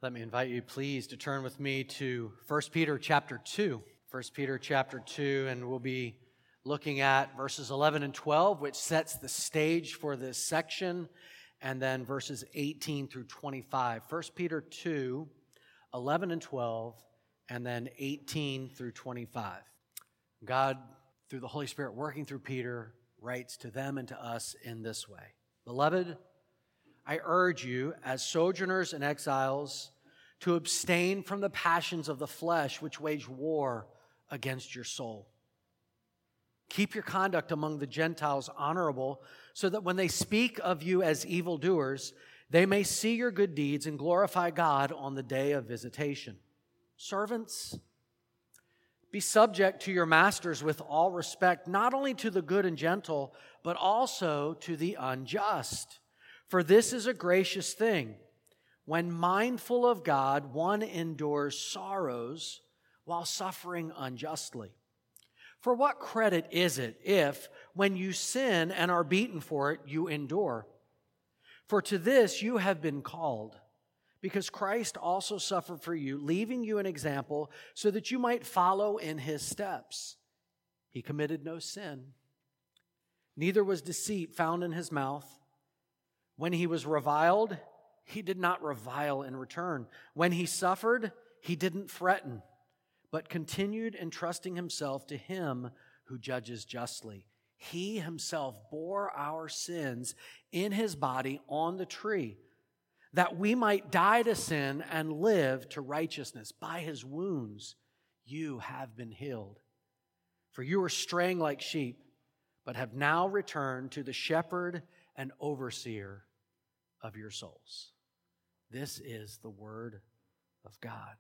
Let me invite you, please, to turn with me to 1 Peter chapter 2. 1 Peter chapter 2, and we'll be looking at verses 11 and 12, which sets the stage for this section, and then verses 18 through 25. 1 Peter 2, 11 and 12, and then 18 through 25. God, through the Holy Spirit working through Peter, writes to them and to us in this way. Beloved, I urge you, as sojourners and exiles, to abstain from the passions of the flesh which wage war against your soul. Keep your conduct among the Gentiles honorable, so that when they speak of you as evildoers, they may see your good deeds and glorify God on the day of visitation. Servants, be subject to your masters with all respect, not only to the good and gentle, but also to the unjust. For this is a gracious thing. When mindful of God, one endures sorrows while suffering unjustly. For what credit is it if, when you sin and are beaten for it, you endure? For to this you have been called, because Christ also suffered for you, leaving you an example so that you might follow in his steps. He committed no sin, neither was deceit found in his mouth. When he was reviled, he did not revile in return. When he suffered, he didn't threaten, but continued entrusting himself to him who judges justly. He himself bore our sins in his body on the tree, that we might die to sin and live to righteousness. By his wounds you have been healed. For you were straying like sheep, but have now returned to the shepherd and overseer of your souls. This is the word of God.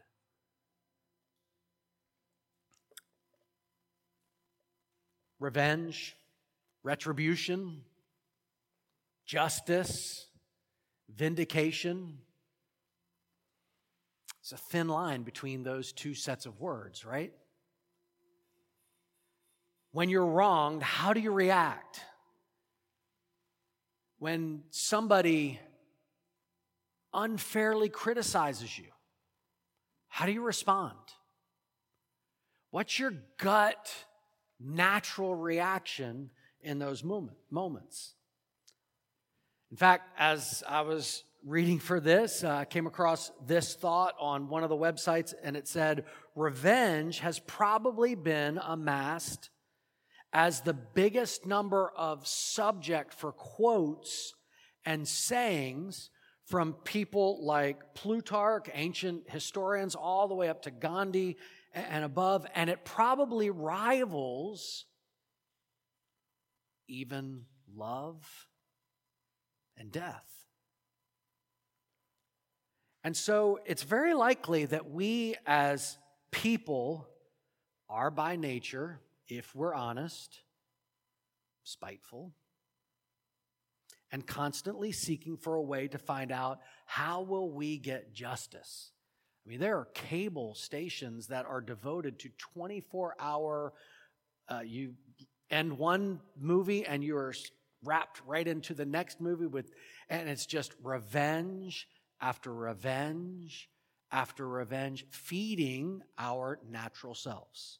Revenge, retribution, justice, vindication. It's a thin line between those two sets of words, right? When you're wronged, how do you react? When somebody unfairly criticizes you, how do you respond? What's your gut, natural reaction in those moments? In fact, as I was reading for this, I came across this thought on one of the websites, and it said, revenge has probably been amassed as the biggest number of subject for quotes and sayings from people like Plutarch, ancient historians, all the way up to Gandhi and above, and it probably rivals even love and death. And so it's very likely that we as people are by nature, if we're honest, spiteful, and constantly seeking for a way to find out how will we get justice. I mean, there are cable stations that are devoted to 24-hour, you end one movie and you are wrapped right into the next movie and it's just revenge after revenge after revenge, feeding our natural selves.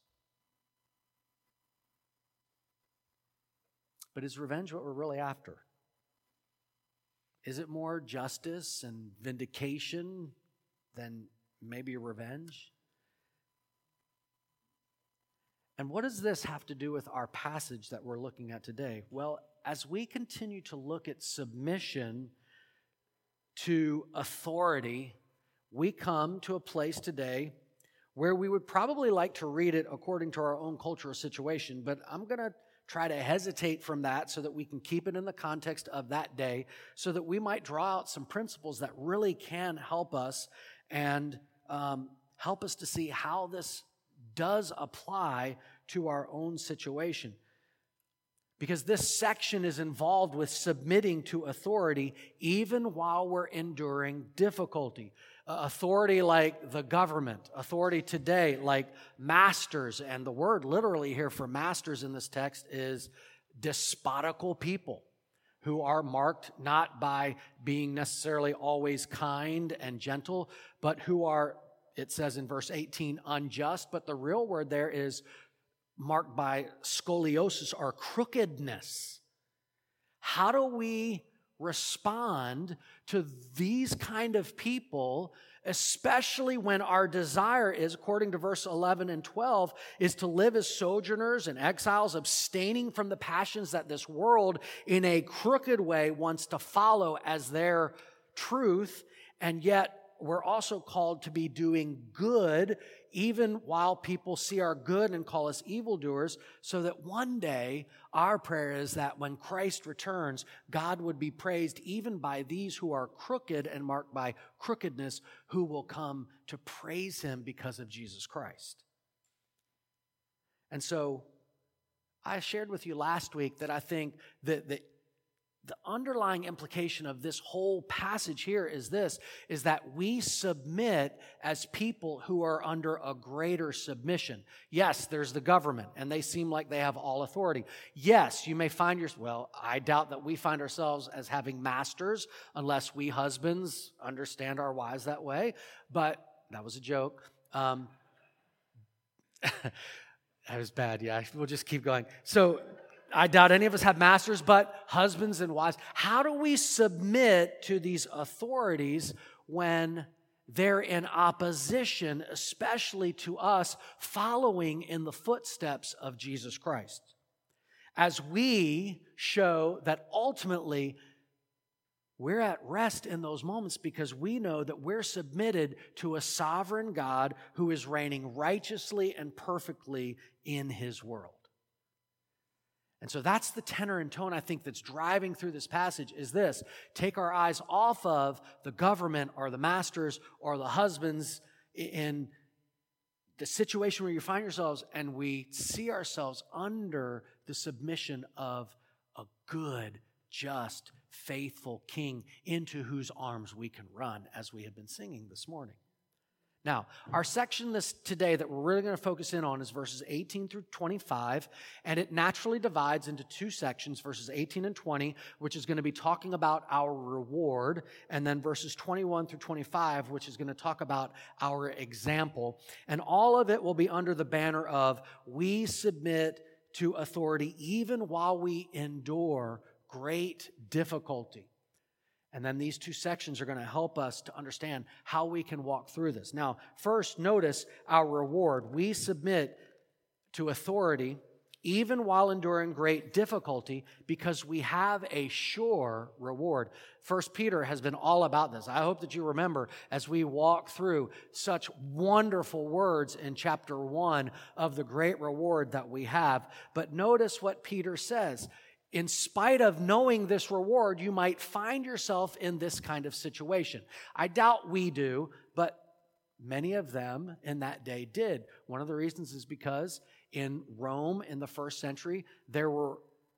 But is revenge what we're really after? Is it more justice and vindication than maybe revenge? And what does this have to do with our passage that we're looking at today? Well, as we continue to look at submission to authority, we come to a place today where we would probably like to read it according to our own cultural situation, but I'm going to try to hesitate from that so that we can keep it in the context of that day, so that we might draw out some principles that really can help us and help us to see how this does apply to our own situation. Because this section is involved with submitting to authority even while we're enduring difficulty. Authority like the government, authority today like masters, and the word literally here for masters in this text is despotical people. who are marked not by being necessarily always kind and gentle, but who are, it says in verse 18, unjust. But the real word there is marked by scoliosis, or crookedness. How do we respond to these kind of people, especially when our desire is, according to verse 11 and 12, is to live as sojourners and exiles, abstaining from the passions that this world in a crooked way wants to follow as their truth, and yet we're also called to be doing good even while people see our good and call us evildoers, so that one day our prayer is that when Christ returns, God would be praised even by these who are crooked and marked by crookedness, who will come to praise him because of Jesus Christ. And so I shared with you last week that I think that the underlying implication of this whole passage here is this, is that we submit as people who are under a greater submission. Yes, there's the government, and they seem like they have all authority. Yes, you may find yourself, well, I doubt that we find ourselves as having masters unless we husbands understand our wives that way, but that was a joke. That was bad, yeah, we'll just keep going. So, I doubt any of us have masters, but husbands and wives, how do we submit to these authorities when they're in opposition, especially to us following in the footsteps of Jesus Christ? As we show that ultimately we're at rest in those moments because we know that we're submitted to a sovereign God who is reigning righteously and perfectly in his world. And so that's the tenor and tone I think that's driving through this passage is this. Take our eyes off of the government or the masters or the husbands in the situation where you find yourselves, and we see ourselves under the submission of a good, just, faithful King into whose arms we can run, as we have been singing this morning. Now, our section today that we're really going to focus in on is verses 18 through 25, and it naturally divides into two sections, verses 18 and 20, which is going to be talking about our reward, and then verses 21 through 25, which is going to talk about our example. And all of it will be under the banner of we submit to authority even while we endure great difficulty. And then these two sections are going to help us to understand how we can walk through this. Now, first, notice our reward. We submit to authority even while enduring great difficulty because we have a sure reward. 1 Peter has been all about this. I hope that you remember as we walk through such wonderful words in chapter 1 of the great reward that we have. But notice what Peter says. In spite of knowing this reward, you might find yourself in this kind of situation. I doubt we do, but many of them in that day did. One of the reasons is because in Rome in the first century, there were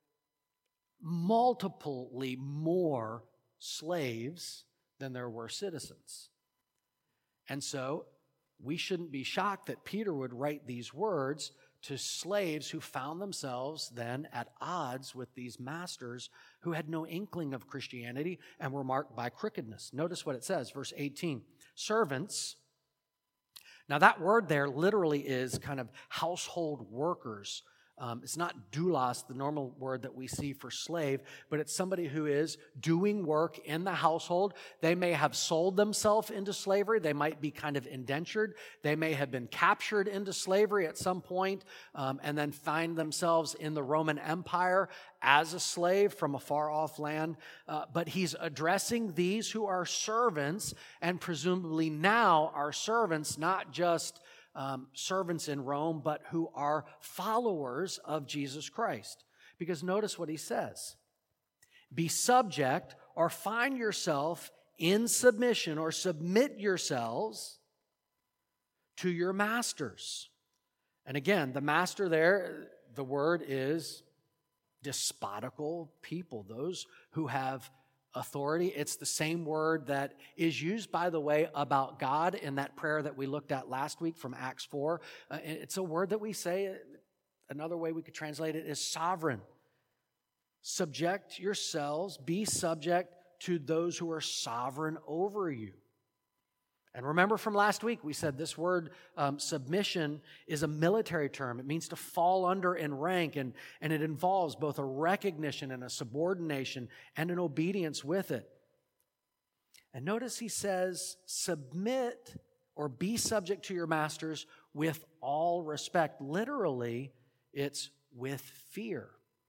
multiply more slaves than there were citizens. And so we shouldn't be shocked that Peter would write these words to slaves who found themselves then at odds with these masters who had no inkling of Christianity and were marked by crookedness. Notice what it says, verse 18. Servants. Now that word there literally is kind of household workers. It's not doulos, the normal word that we see for slave, but it's somebody who is doing work in the household. They may have sold themselves into slavery. They might be kind of indentured. They may have been captured into slavery at some point and then find themselves in the Roman Empire as a slave from a far-off land. But he's addressing these who are servants and presumably now are servants, not just servants in Rome, but who are followers of Jesus Christ. Because notice what he says. Be subject or find yourself in submission or submit yourselves to your masters. And again, the master there, the word is despotical people, those who have authority. It's the same word that is used, by the way, about God in that prayer that we looked at last week from Acts 4. It's a word that we say, another way we could translate it is sovereign. subject yourselves, be subject to those who are sovereign over you. And remember from last week, we said this word submission is a military term. It means to fall under in rank, and it involves both a recognition and a subordination and an obedience with it. And notice he says, submit or be subject to your masters with all respect. Literally, it's with fear.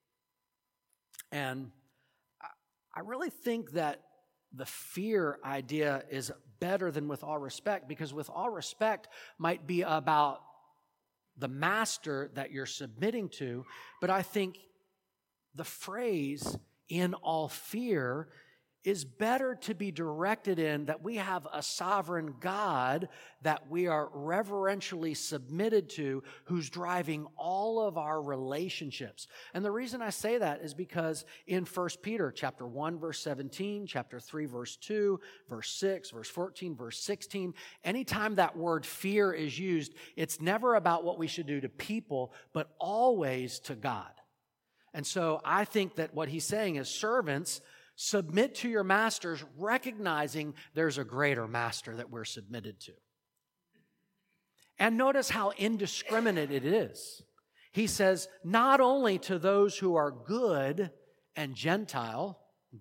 And I really think that the fear idea is better than with all respect, because with all respect might be about the master that you're submitting to, but I think the phrase in all fear is better to be directed in that we have a sovereign God that we are reverentially submitted to, who's driving all of our relationships. And the reason I say that is because in 1 Peter chapter 1, verse 17, chapter 3, verse 2, verse 6, verse 14, verse 16, anytime that word fear is used, it's never about what we should do to people, but always to God. And so I think that what he's saying is, servants, submit to your masters, recognizing there's a greater master that we're submitted to. And notice how indiscriminate it is. He says, not only to those who are good and gentle,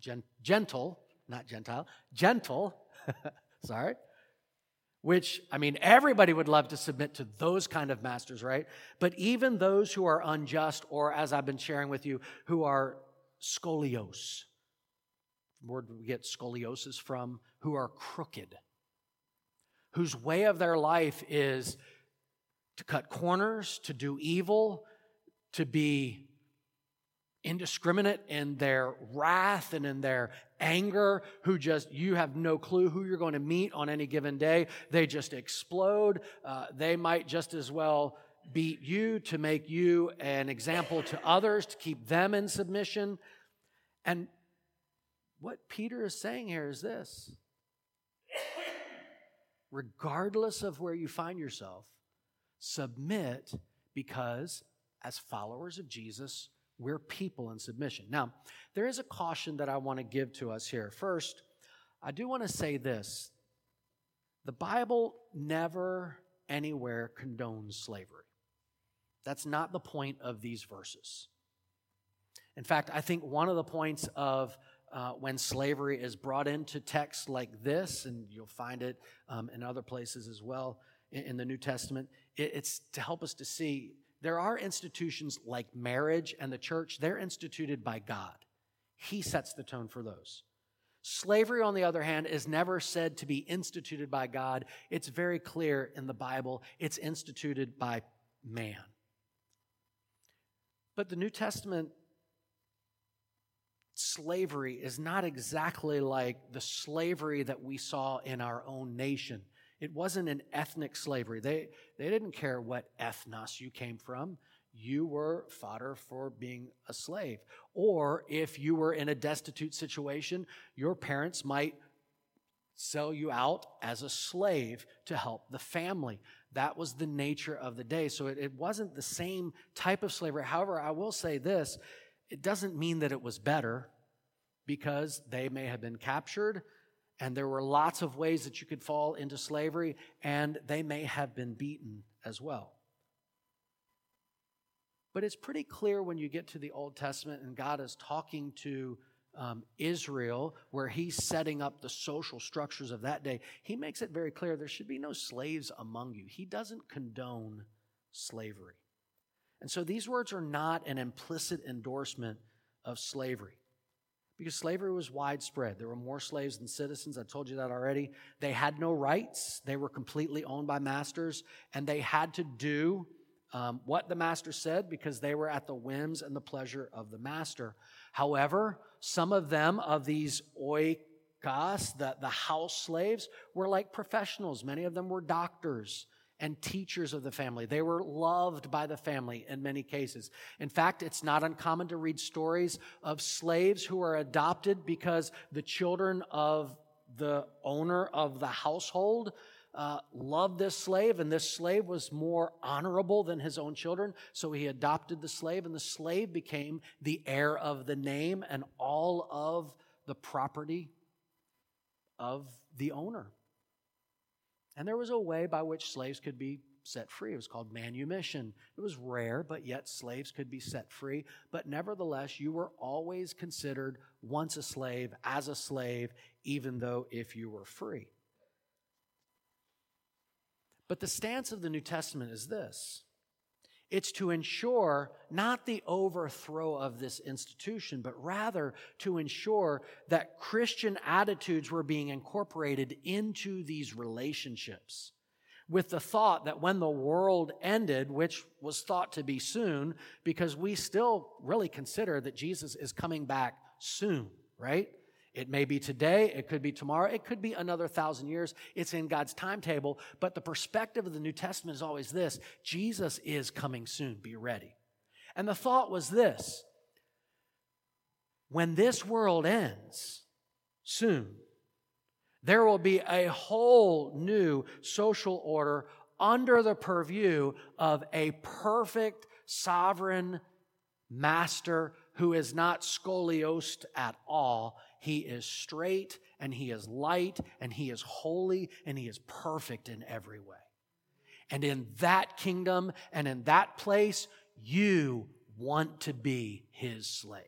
sorry, which, I mean, everybody would love to submit to those kind of masters, right? But even those who are unjust, or as I've been sharing with you, who are scolios. Word we get scoliosis from, who are crooked, whose way of their life is to cut corners, to do evil, to be indiscriminate in their wrath and in their anger, who just, you have no clue who you're going to meet on any given day. They just explode. They might just as well beat you to make you an example to others, to keep them in submission. And what Peter is saying here is this: regardless of where you find yourself, submit, because as followers of Jesus, we're people in submission. Now, there is a caution that I want to give to us here. First, I do want to say this: the Bible never anywhere condones slavery. That's not the point of these verses. In fact, I think one of the points of when slavery is brought into texts like this, and you'll find it in other places as well in the New Testament, it's to help us to see there are institutions like marriage and the church. They're instituted by God. He sets the tone for those. Slavery, on the other hand, is never said to be instituted by God. It's very clear in the Bible. It's instituted by man. But the New Testament slavery is not exactly like the slavery that we saw in our own nation. It wasn't an ethnic slavery. They didn't care what ethnos you came from. You were fodder for being a slave. Or if you were in a destitute situation, your parents might sell you out as a slave to help the family. That was the nature of the day. So it wasn't the same type of slavery. However, I will say this: it doesn't mean that it was better, because they may have been captured, and there were lots of ways that you could fall into slavery, and they may have been beaten as well. But it's pretty clear when you get to the Old Testament and God is talking to Israel, where he's setting up the social structures of that day, he makes it very clear there should be no slaves among you. He doesn't condone slavery. And so these words are not an implicit endorsement of slavery, because slavery was widespread. There were more slaves than citizens. I told you that already. They had no rights. They were completely owned by masters, and they had to do what the master said, because they were at the whims and the pleasure of the master. However, some of them, of these oikos, the house slaves, were like professionals. Many of them were doctors and teachers of the family. They were loved by the family in many cases. In fact, it's not uncommon to read stories of slaves who are adopted because the children of the owner of the household loved this slave, and this slave was more honorable than his own children, so he adopted the slave, and the slave became the heir of the name and all of the property of the owner. And there was a way by which slaves could be set free. It was called manumission. It was rare, but yet slaves could be set free. But nevertheless, you were always considered once a slave, as a slave, even though if you were free. But the stance of the New Testament is this. It's to ensure not the overthrow of this institution, but rather to ensure that Christian attitudes were being incorporated into these relationships, with the thought that when the world ended, which was thought to be soon, because we still really consider that Jesus is coming back soon, right? It may be today, it could be tomorrow, it could be another 1,000 years. It's in God's timetable, but the perspective of the New Testament is always this: Jesus is coming soon, be ready. And the thought was this: when this world ends soon, there will be a whole new social order under the purview of a perfect, sovereign master who is not scoliosed at all. He is straight, and he is light, and he is holy, and he is perfect in every way. And in that kingdom and in that place, you want to be his slave.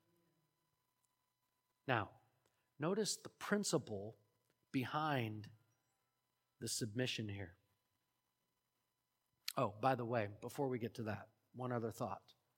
Now, notice the principle behind the submission here. Oh, by the way, before we get to that, one other thought.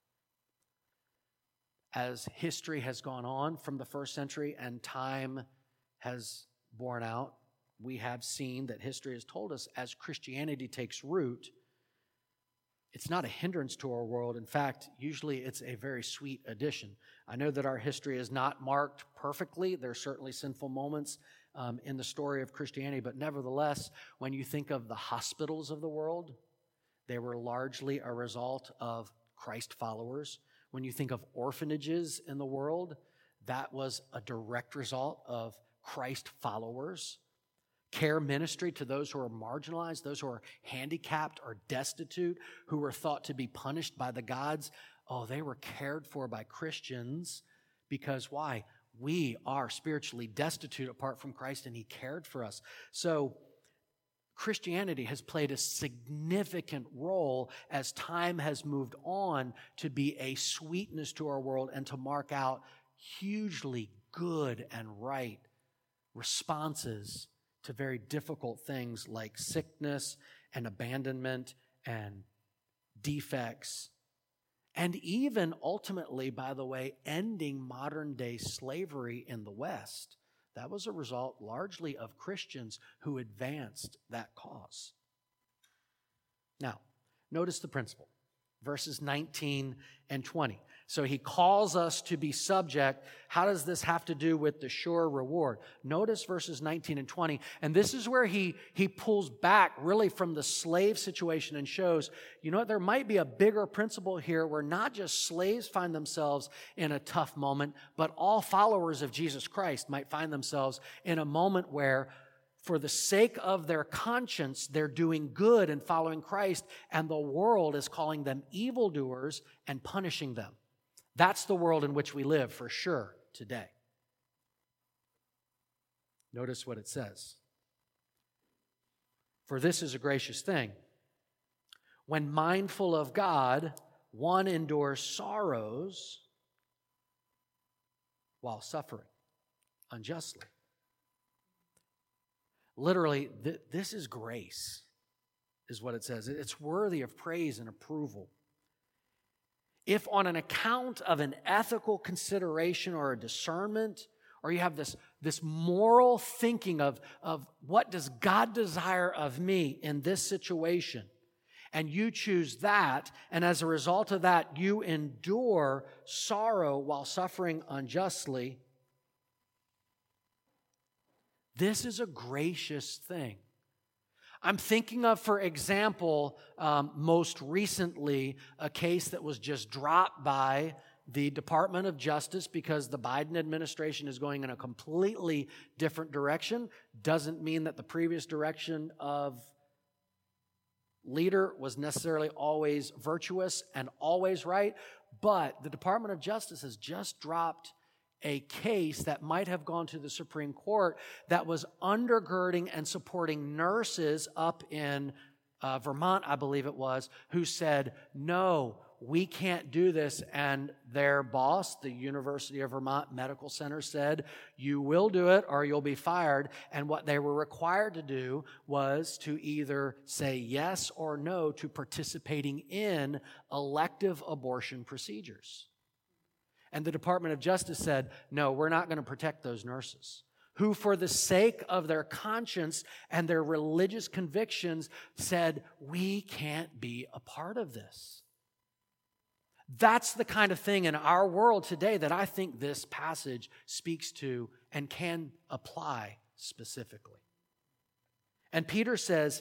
As history has gone on from the first century and time has borne out, we have seen that history has told us as Christianity takes root, it's not a hindrance to our world. In fact, usually it's a very sweet addition. I know that our history is not marked perfectly. There are certainly sinful moments in the story of Christianity, but nevertheless, when you think of the hospitals of the world, they were largely a result of Christ followers. When you think of orphanages in the world, that was a direct result of Christ followers. Care ministry to those who are marginalized, those who are handicapped or destitute, who were thought to be punished by the gods. Oh, they were cared for by Christians because why? We are spiritually destitute apart from Christ, and he cared for us. So Christianity has played a significant role as time has moved on to be a sweetness to our world and to mark out hugely good and right responses to very difficult things like sickness and abandonment and defects, and even ultimately, by the way, ending modern-day slavery in the West. That was a result largely of Christians who advanced that cause. Now, notice the principle, verses 19 and 20. So he calls us to be subject. How does this have to do with the sure reward? Notice verses 19 and 20. And this is where he pulls back really from the slave situation and shows, you know what, there might be a bigger principle here where not just slaves find themselves in a tough moment, but all followers of Jesus Christ might find themselves in a moment where, for the sake of their conscience, they're doing good and following Christ, and the world is calling them evildoers and punishing them. That's the world in which we live for sure today. Notice what it says. For this is a gracious thing. When mindful of God, one endures sorrows while suffering unjustly. Literally, this is grace, is what it says. It's worthy of praise and approval. If on an account of an ethical consideration or a discernment, or you have this moral thinking of what does God desire of me in this situation, and you choose that, and as a result of that, you endure sorrow while suffering unjustly, this is a gracious thing. I'm thinking of, for example, most recently, a case that was just dropped by the Department of Justice, because the Biden administration is going in a completely different direction, doesn't mean that the previous direction of leader was necessarily always virtuous and always right. But the Department of Justice has just dropped a case that might have gone to the Supreme Court that was undergirding and supporting nurses up in Vermont, I believe it was, who said, no, we can't do this. And their boss, the University of Vermont Medical Center, said, you will do it or you'll be fired. And what they were required to do was to either say yes or no to participating in elective abortion procedures. And the Department of Justice said, no, we're not going to protect those nurses who, for the sake of their conscience and their religious convictions, said, we can't be a part of this. That's the kind of thing in our world today that I think this passage speaks to and can apply specifically. And Peter says,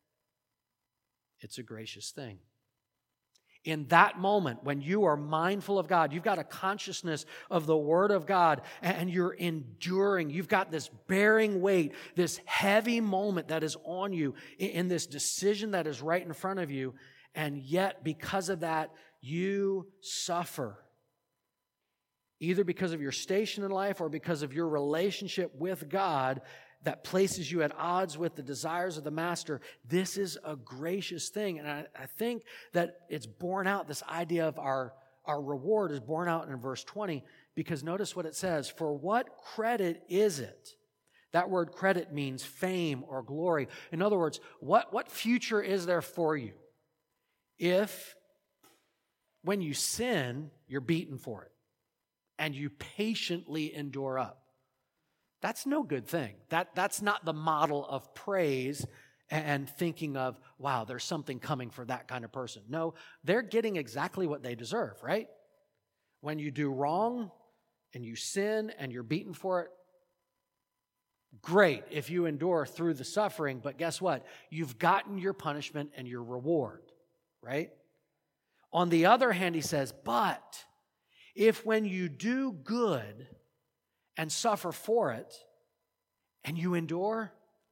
it's a gracious thing. In that moment, when you are mindful of God, you've got a consciousness of the Word of God, and you're enduring, you've got this bearing weight, this heavy moment that is on you in this decision that is right in front of you, and yet because of that, you suffer. Either because of your station in life or because of your relationship with God that places you at odds with the desires of the master. This is a gracious thing. And I think that it's borne out, this idea of our reward is borne out in verse 20, because notice what it says. For what credit is it? That word credit means fame or glory. In other words, what future is there for you if when you sin, you're beaten for it and you patiently endure up? That's no good thing. That's not the model of praise and thinking of, wow, there's something coming for that kind of person. No, they're getting exactly what they deserve, right? When you do wrong and you sin and you're beaten for it, great if you endure through the suffering, but guess what? You've gotten your punishment and your reward, right? On the other hand, he says, but if when you do good and suffer for it, and you endure,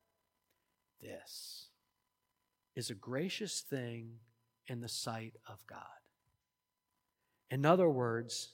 this is a gracious thing in the sight of God. In other words,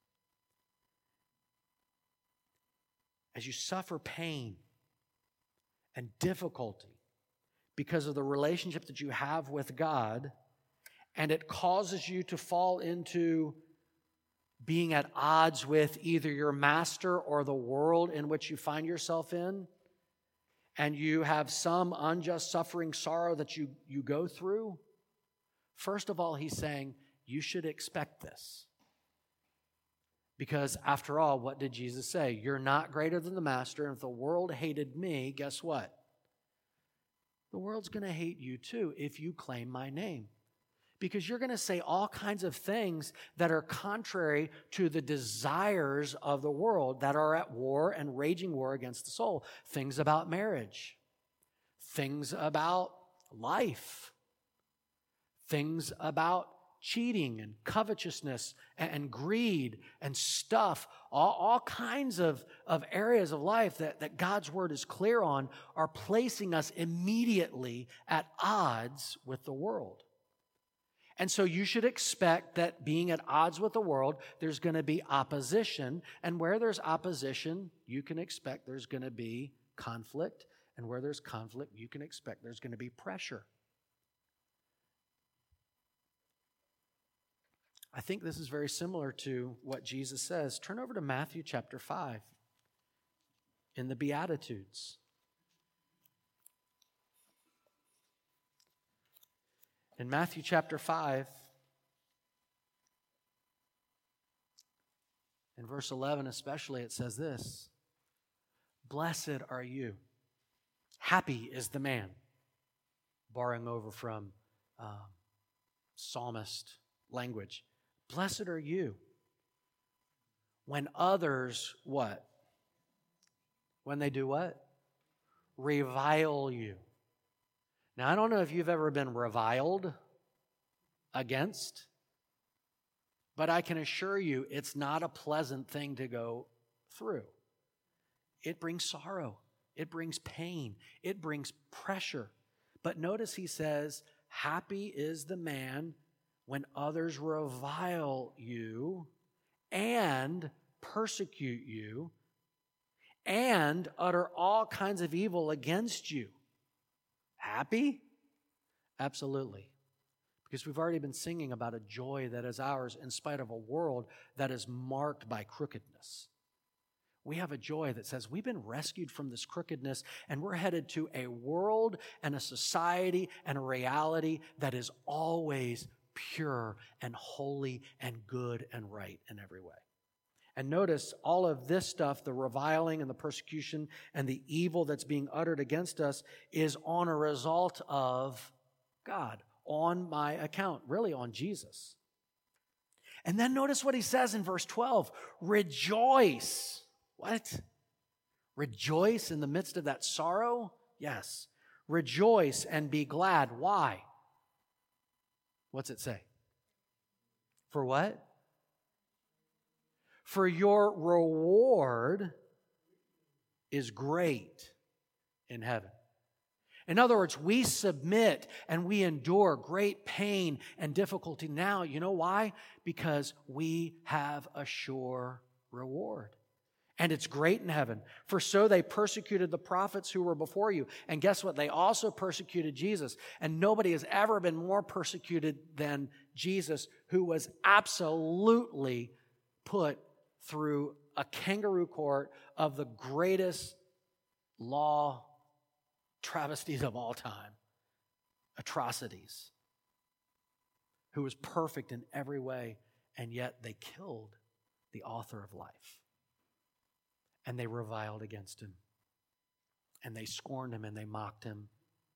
as you suffer pain and difficulty because of the relationship that you have with God, and it causes you to fall into being at odds with either your master or the world in which you find yourself in, and you have some unjust suffering, sorrow that you go through, first of all, he's saying you should expect this. Because after all, what did Jesus say? You're not greater than the master, and if the world hated me, guess what? The world's going to hate you too if you claim my name. Because you're going to say all kinds of things that are contrary to the desires of the world that are at war and raging war against the soul. Things about marriage. Things about life. Things about cheating and covetousness and greed and stuff. All kinds of areas of life that God's word is clear on are placing us immediately at odds with the world. And so you should expect that being at odds with the world, there's going to be opposition. And where there's opposition, you can expect there's going to be conflict. And where there's conflict, you can expect there's going to be pressure. I think this is very similar to what Jesus says. Turn over to Matthew chapter 5 in the Beatitudes. In Matthew chapter 5, in verse 11 especially, it says this: blessed are you. Happy is the man, borrowing over from psalmist language. Blessed are you when others, what? When they do what? Revile you. Now, I don't know if you've ever been reviled against, But I can assure you, it's not a pleasant thing to go through. It brings sorrow. It brings pain. It brings pressure. But notice he says, happy is the man when others revile you and persecute you and utter all kinds of evil against you. Happy? Absolutely. Because we've already been singing about a joy that is ours in spite of a world that is marked by crookedness. We have a joy that says we've been rescued from this crookedness and we're headed to a world and a society and a reality that is always pure and holy and good and right in every way. And notice all of this stuff, the reviling and the persecution and the evil that's being uttered against us is on a result of God, on my account, really on Jesus. And then notice what he says in verse 12, rejoice. What? Rejoice in the midst of that sorrow? Yes. Rejoice and be glad. Why? What's it say? For what? For your reward is great in heaven. In other words, we submit and we endure great pain and difficulty now. You know why? Because we have a sure reward. And it's great in heaven. For so they persecuted the prophets who were before you. And guess what? They also persecuted Jesus. And nobody has ever been more persecuted than Jesus, who was absolutely put through a kangaroo court of the greatest law travesties of all time, atrocities, who was perfect in every way, and yet they killed the author of life. And they reviled against him, and they scorned him, and they mocked him.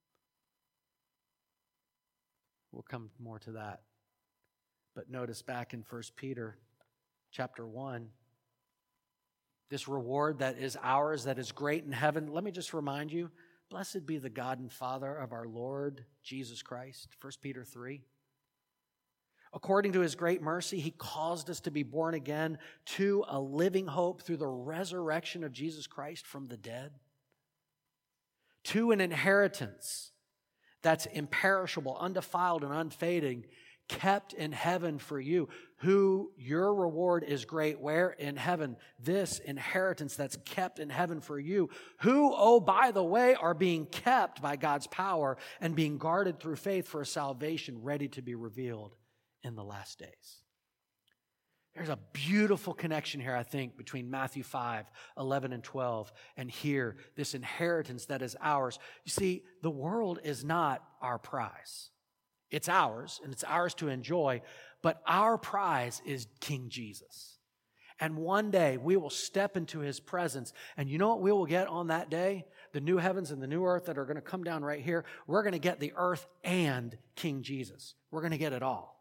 We'll come more to that. But notice back in 1 Peter chapter 1, this reward that is ours, that is great in heaven. Let me just remind you, blessed be the God and Father of our Lord Jesus Christ, 1 Peter 3. According to his great mercy, he caused us to be born again to a living hope through the resurrection of Jesus Christ from the dead, to an inheritance that's imperishable, undefiled, and unfading, kept in heaven for you, who your reward is great. Where? In heaven. This inheritance that's kept in heaven for you, who, oh, by the way, are being kept by God's power and being guarded through faith for a salvation ready to be revealed in the last days. There's a beautiful connection here, I think, between Matthew 5, 11 and 12, and here, this inheritance that is ours. You see, the world is not our prize. It's ours, and it's ours to enjoy, but our prize is King Jesus. And one day, we will step into his presence, and you know what we will get on that day? The new heavens and the new earth that are going to come down right here. We're going to get the earth and King Jesus. We're going to get it all.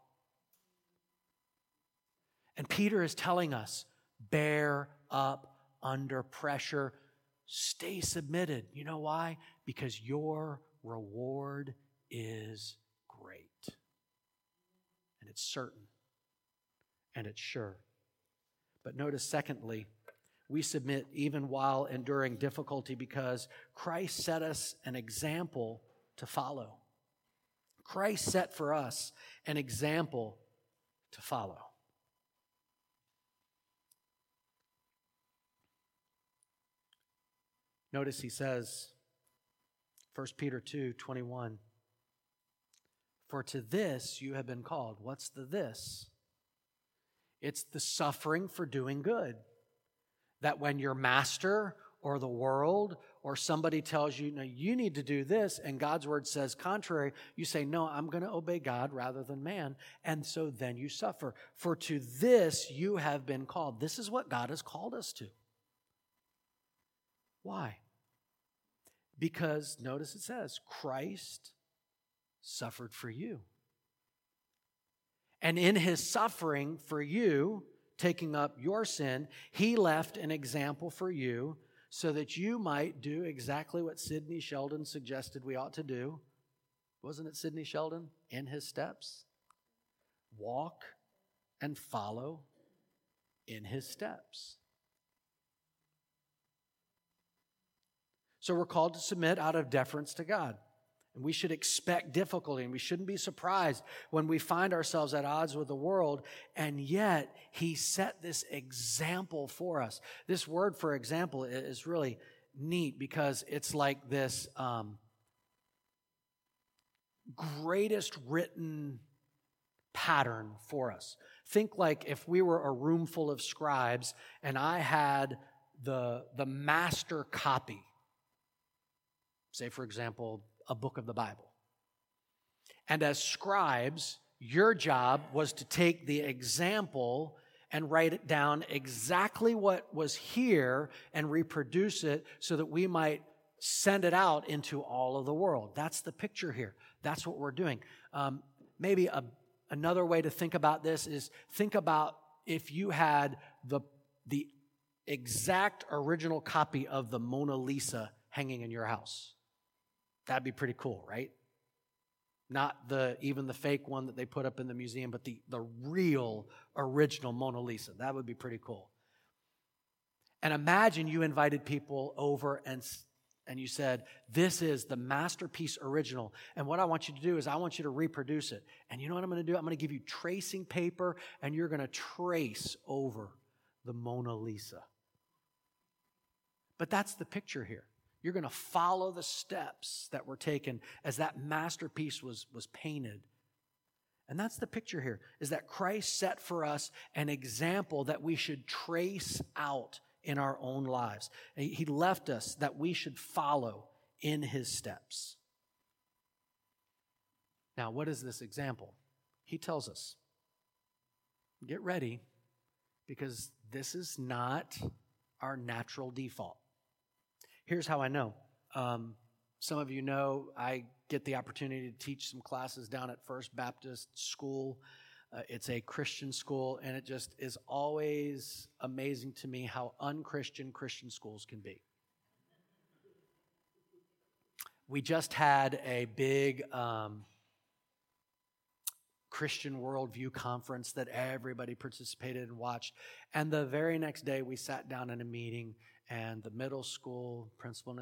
And Peter is telling us, bear up under pressure. Stay submitted. You know why? Because your reward is great. And it's certain. And it's sure. But notice, secondly, we submit even while enduring difficulty because Christ set us an example to follow. Christ set for us an example to follow. Notice he says, 1 Peter 2:21, for to this you have been called. What's the this? It's the suffering for doing good. That when your master or the world or somebody tells you, no, you need to do this, and God's word says contrary, you say, no, I'm going to obey God rather than man. And so then you suffer. For to this you have been called. This is what God has called us to. Why? Because, notice it says, Christ suffered for you. And in his suffering for you, taking up your sin, he left an example for you so that you might do exactly what Sidney Sheldon suggested we ought to do. Wasn't it Sidney Sheldon? In his steps. Walk and follow in his steps. So we're called to submit out of deference to God. And we should expect difficulty, and we shouldn't be surprised when we find ourselves at odds with the world, and yet he set this example for us. This word for example is really neat because it's like this greatest written pattern for us. Think like if we were a room full of scribes and I had the master copy, say for example, a book of the Bible. And as scribes, your job was to take the example and write it down exactly what was here and reproduce it so that we might send it out into all of the world. That's the picture here. That's what we're doing. Maybe another way to think about this is think about if you had the exact original copy of the Mona Lisa hanging in your house. That'd be pretty cool, right? Not even the fake one that they put up in the museum, but the real original Mona Lisa. That would be pretty cool. And imagine you invited people over and you said, this is the masterpiece original. And what I want you to do is I want you to reproduce it. And you know what I'm going to do? I'm going to give you tracing paper and you're going to trace over the Mona Lisa. But that's the picture here. You're going to follow the steps that were taken as that masterpiece was painted. And that's the picture here, is that Christ set for us an example that we should trace out in our own lives. He left us that we should follow in his steps. Now, what is this example? He tells us, get ready, because this is not our natural default. Here's how I know. Some of you know I get the opportunity to teach some classes down at First Baptist School. It's a Christian school, and it just is always amazing to me how unchristian Christian schools can be. We just had a big Christian worldview conference that everybody participated and watched. And the very next day, we sat down in a meeting, and the middle school principal,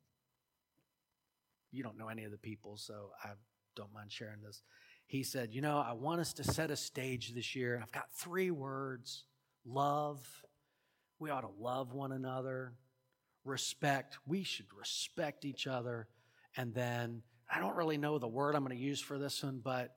you don't know any of the people, so I don't mind sharing this. He said, I want us to set a stage this year. I've got 3 words. Love. We ought to love one another. Respect. We should respect each other. And then, I don't really know the word I'm going to use for this one, but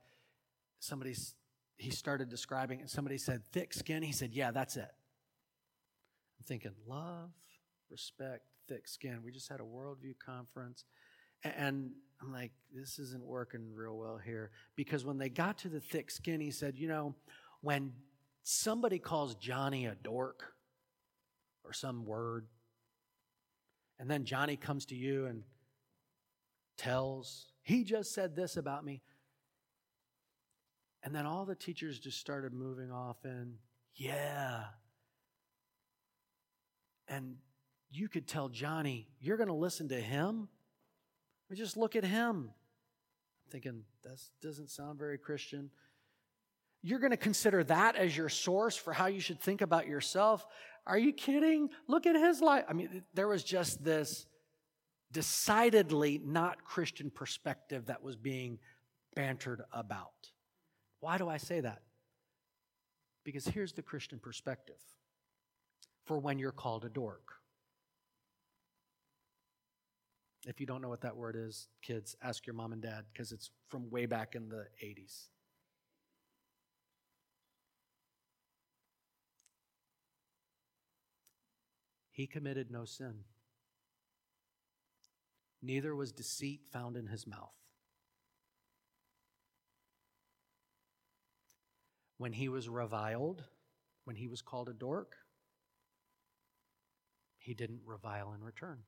he started describing it. Somebody said thick skin. He said, yeah, that's it. I'm thinking love, respect, thick skin. We just had a worldview conference. And I'm like, this isn't working real well here. Because when they got to the thick skin, he said, when somebody calls Johnny a dork or some word, and then Johnny comes to you and tells, he just said this about me. And then all the teachers just started moving off and, yeah. And you could tell Johnny, you're going to listen to him? Or just look at him. I'm thinking, that doesn't sound very Christian. You're going to consider that as your source for how you should think about yourself? Are you kidding? Look at his life. I mean, there was just this decidedly not Christian perspective that was being bantered about. Why do I say that? Because here's the Christian perspective for when you're called a dork. If you don't know what that word is, kids, ask your mom and dad because it's from way back in the 80s. He committed no sin. Neither was deceit found in his mouth. When he was reviled, when he was called a dork, he didn't revile in return.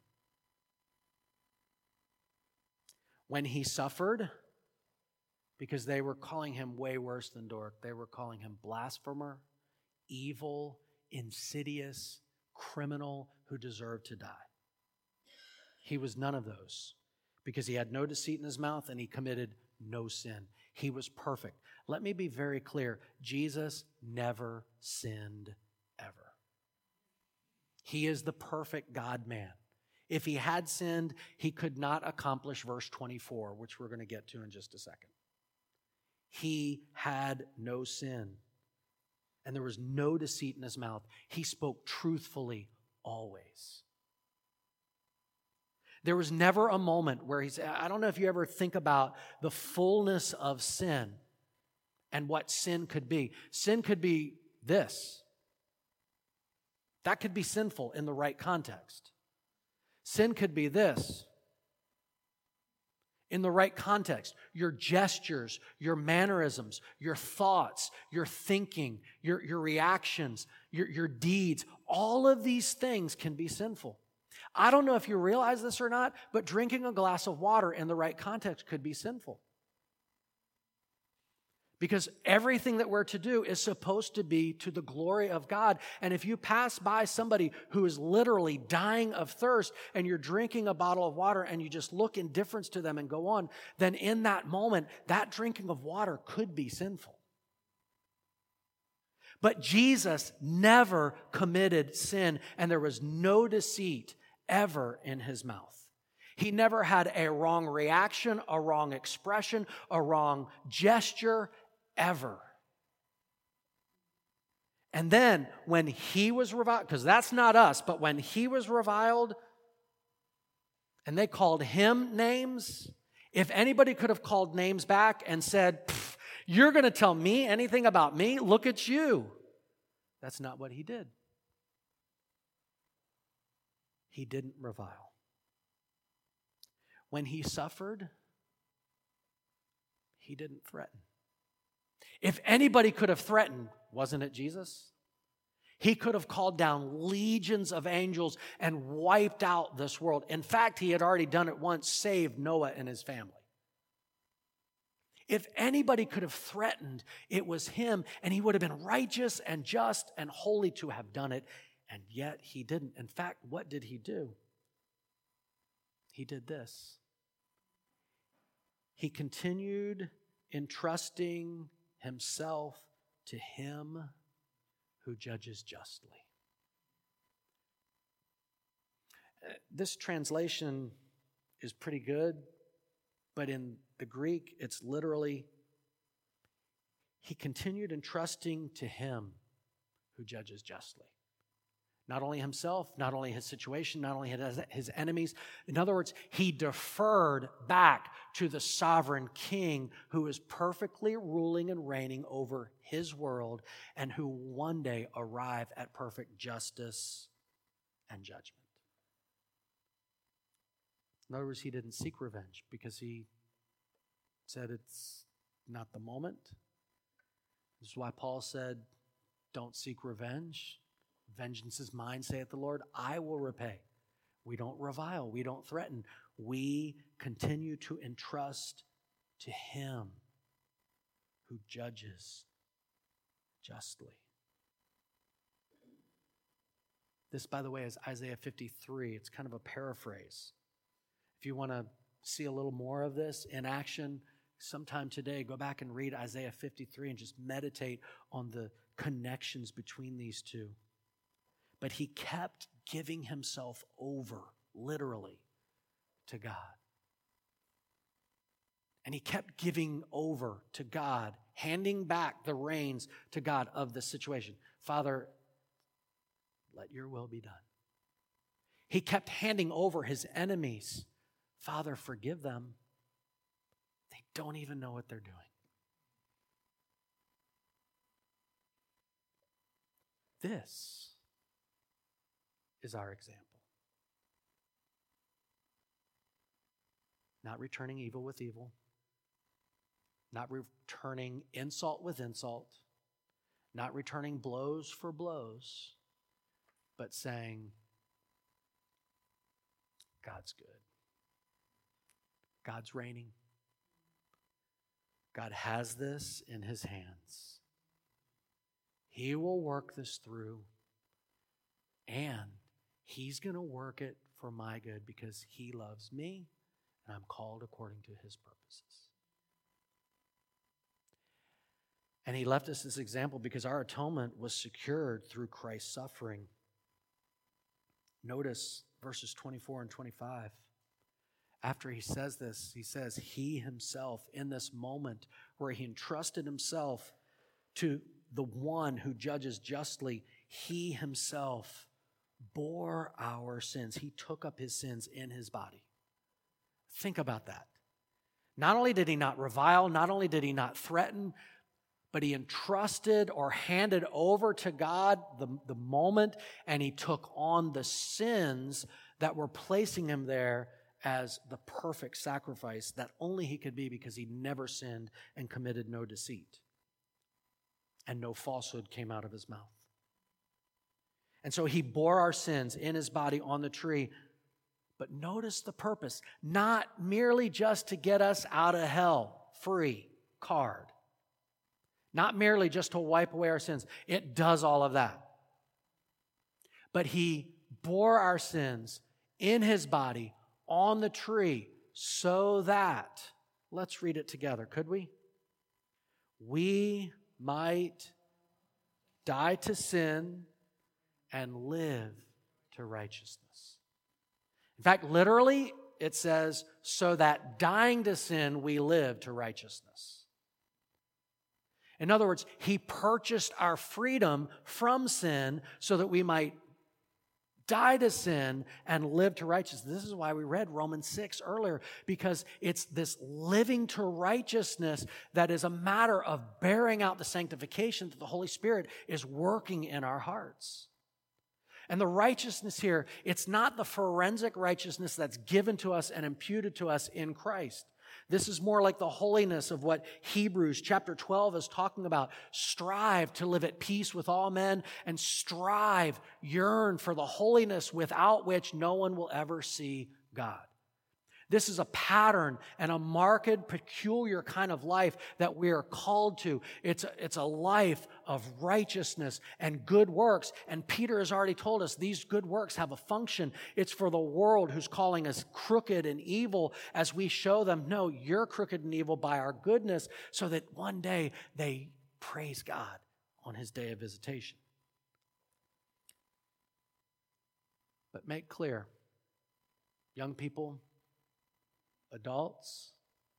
When he suffered, because they were calling him way worse than dork, they were calling him blasphemer, evil, insidious, criminal who deserved to die. He was none of those because he had no deceit in his mouth and he committed no sin. He was perfect. Let me be very clear. Jesus never sinned ever. He is the perfect God-man. If he had sinned, he could not accomplish verse 24, which we're going to get to in just a second. He had no sin, and there was no deceit in his mouth. He spoke truthfully always. There was never a moment where he said, I don't know if you ever think about the fullness of sin and what sin could be. Sin could be this. That could be sinful in the right context. Sin could be this. In the right context, your gestures, your mannerisms, your thoughts, your thinking, your reactions, your deeds, all of these things can be sinful. I don't know if you realize this or not, but drinking a glass of water in the right context could be sinful. Because everything that we're to do is supposed to be to the glory of God. And if you pass by somebody who is literally dying of thirst and you're drinking a bottle of water and you just look indifference to them and go on, then in that moment, that drinking of water could be sinful. But Jesus never committed sin, and there was no deceit ever in his mouth. He never had a wrong reaction, a wrong expression, a wrong gesture, ever. And then when he was reviled, because that's not us, but when he was reviled and they called him names, if anybody could have called names back and said, you're going to tell me anything about me? Look at you. That's not what he did. He didn't revile. When he suffered, he didn't threaten. If anybody could have threatened, wasn't it Jesus? He could have called down legions of angels and wiped out this world. In fact, he had already done it once, saved Noah and his family. If anybody could have threatened, it was him, and he would have been righteous and just and holy to have done it. And yet he didn't. In fact, what did he do? He did this. He continued entrusting himself to him who judges justly. This translation is pretty good, but in the Greek, it's literally, he continued entrusting to him who judges justly. Not only himself, not only his situation, not only his enemies. In other words, he deferred back to the sovereign king who is perfectly ruling and reigning over his world and who one day arrive at perfect justice and judgment. In other words, he didn't seek revenge because he said it's not the moment. This is why Paul said, don't seek revenge. Vengeance is mine, saith the Lord. I will repay. We don't revile. We don't threaten. We continue to entrust to him who judges justly. This, by the way, is Isaiah 53. It's kind of a paraphrase. If you want to see a little more of this in action, sometime today, go back and read Isaiah 53 and just meditate on the connections between these two. But he kept giving himself over, literally, to God. And he kept giving over to God, handing back the reins to God of the situation. Father, let your will be done. He kept handing over his enemies. Father, forgive them. They don't even know what they're doing. This is our example. Not returning evil with evil. Not returning insult with insult. Not returning blows for blows. But saying, God's good. God's reigning. God has this in his hands. He will work this through, and he's going to work it for my good because he loves me, and I'm called according to his purposes. And he left us this example because our atonement was secured through Christ's suffering. Notice verses 24 and 25. After he says this, he says, he himself, in this moment where he entrusted himself to the one who judges justly, he himself bore our sins. He took up his sins in his body. Think about that. Not only did he not revile, not only did he not threaten, but he entrusted or handed over to God the moment, and he took on the sins that were placing him there as the perfect sacrifice that only he could be because he never sinned and committed no deceit. And no falsehood came out of his mouth. And so he bore our sins in his body on the tree. But notice the purpose, not merely just to get us out of hell, free card. Not merely just to wipe away our sins. It does all of that. But he bore our sins in his body on the tree so that, let's read it together, could we? We might die to sin and live to righteousness. In fact, literally, it says, so that dying to sin, we live to righteousness. In other words, he purchased our freedom from sin so that we might die to sin and live to righteousness. This is why we read Romans 6 earlier, because it's this living to righteousness that is a matter of bearing out the sanctification that the Holy Spirit is working in our hearts. And the righteousness here, it's not the forensic righteousness that's given to us and imputed to us in Christ. This is more like the holiness of what Hebrews chapter 12 is talking about. Strive to live at peace with all men and strive, yearn for the holiness without which no one will ever see God. This is a pattern and a marked, peculiar kind of life that we are called to. It's a life of righteousness and good works. And Peter has already told us these good works have a function. It's for the world who's calling us crooked and evil as we show them, no, you're crooked and evil by our goodness, so that one day they praise God on his day of visitation. But make clear, young people, adults,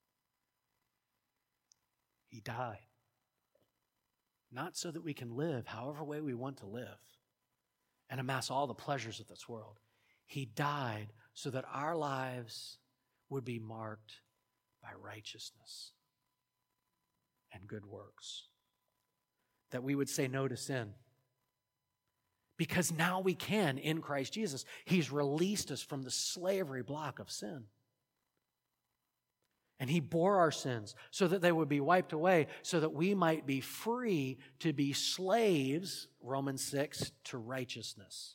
he died. Not so that we can live however way we want to live and amass all the pleasures of this world. He died so that our lives would be marked by righteousness and good works. That we would say no to sin. Because now we can in Christ Jesus. He's released us from the slavery block of sin. And he bore our sins so that they would be wiped away, so that we might be free to be slaves, Romans 6, to righteousness.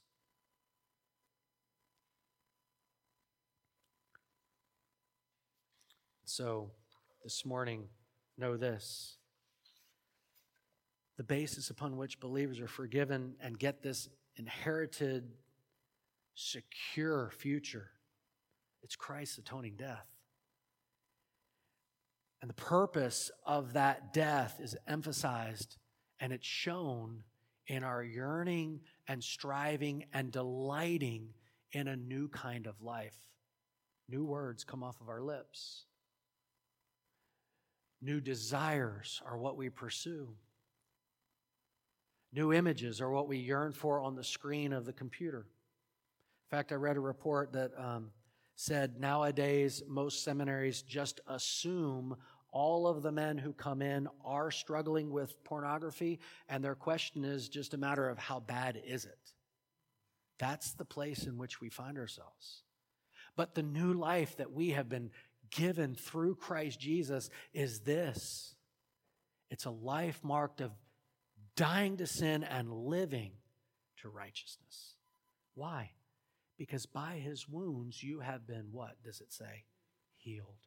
So, this morning, know this. The basis upon which believers are forgiven and get this inherited, secure future, it's Christ's atoning death. And the purpose of that death is emphasized, and it's shown in our yearning and striving and delighting in a new kind of life. New words come off of our lips. New desires are what we pursue. New images are what we yearn for on the screen of the computer. In fact, I read a report that said nowadays most seminaries just assume all of the men who come in are struggling with pornography, and their question is just a matter of how bad is it? That's the place in which we find ourselves. But the new life that we have been given through Christ Jesus is this. It's a life marked of dying to sin and living to righteousness. Why? Because by his wounds you have been, what does it say? Healed.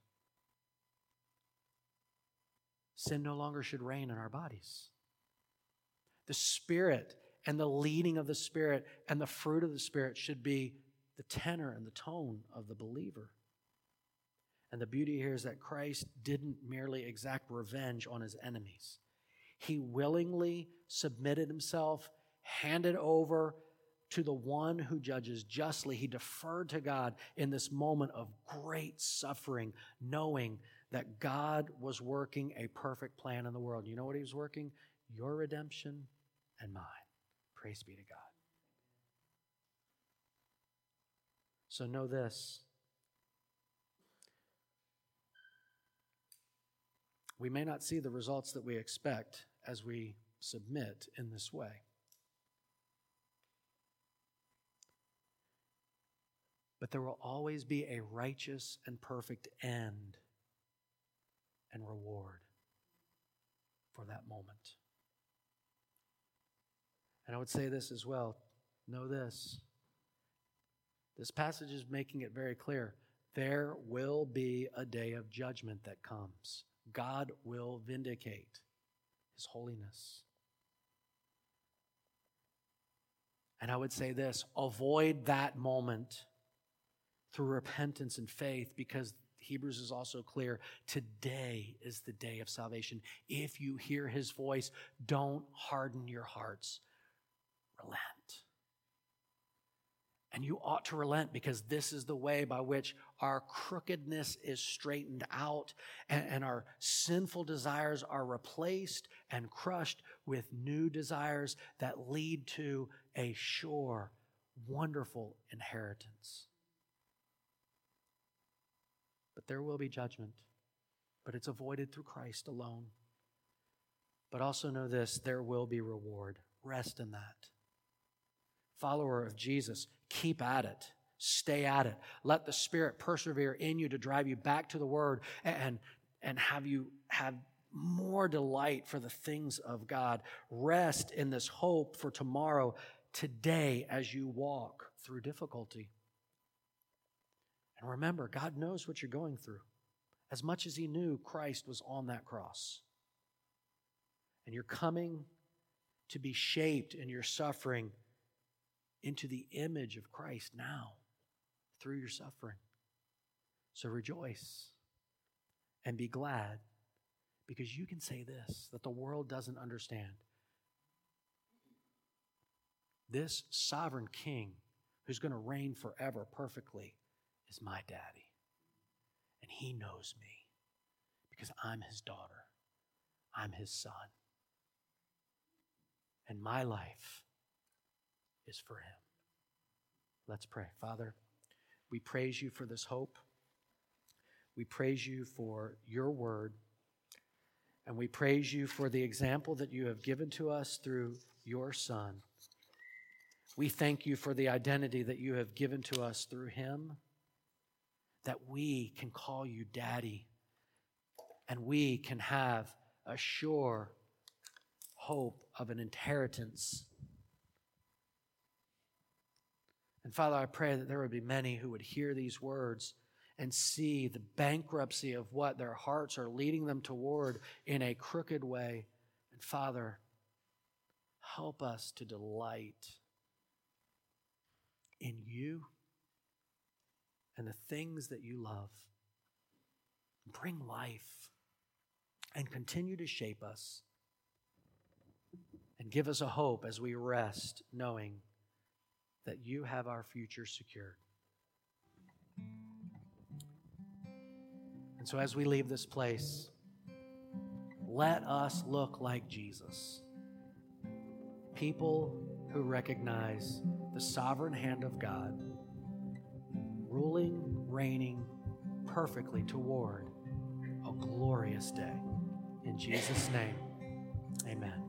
Sin no longer should reign in our bodies. The Spirit and the leading of the Spirit and the fruit of the Spirit should be the tenor and the tone of the believer. And the beauty here is that Christ didn't merely exact revenge on his enemies. He willingly submitted himself, handed over to the one who judges justly. He deferred to God in this moment of great suffering, knowing that God was working a perfect plan in the world. You know what he was working? Your redemption and mine. Praise be to God. So know this. We may not see the results that we expect as we submit in this way. But there will always be a righteous and perfect end and reward for that moment. And I would say this as well. Know this. This passage is making it very clear. There will be a day of judgment that comes. God will vindicate his holiness. And I would say this, avoid that moment through repentance and faith, because Hebrews is also clear, today is the day of salvation. If you hear his voice, don't harden your hearts. Relent. And you ought to relent, because this is the way by which our crookedness is straightened out and our sinful desires are replaced and crushed with new desires that lead to a sure, wonderful inheritance. But there will be judgment, but it's avoided through Christ alone. But also know this, there will be reward. Rest in that. Follower of Jesus, keep at it. Stay at it. Let the Spirit persevere in you to drive you back to the Word and have you have more delight for the things of God. Rest in this hope for tomorrow, today, as you walk through difficulty. And remember, God knows what you're going through. As much as he knew Christ was on that cross. And you're coming to be shaped in your suffering into the image of Christ now through your suffering. So rejoice and be glad, because you can say this, that the world doesn't understand. This sovereign king who's going to reign forever perfectly is my daddy. And he knows me because I'm his daughter. I'm his son. And my life is for him. Let's pray. Father, we praise you for this hope. We praise you for your word. And we praise you for the example that you have given to us through your Son. We thank you for the identity that you have given to us through him, that we can call you Daddy, and we can have a sure hope of an inheritance. And Father, I pray that there would be many who would hear these words and see the bankruptcy of what their hearts are leading them toward in a crooked way. And Father, help us to delight in you and the things that you love. Bring life and continue to shape us and give us a hope as we rest, knowing that you have our future secured. And so as we leave this place, let us look like Jesus. People who recognize the sovereign hand of God, ruling, reigning perfectly toward a glorious day. In Jesus' name, amen.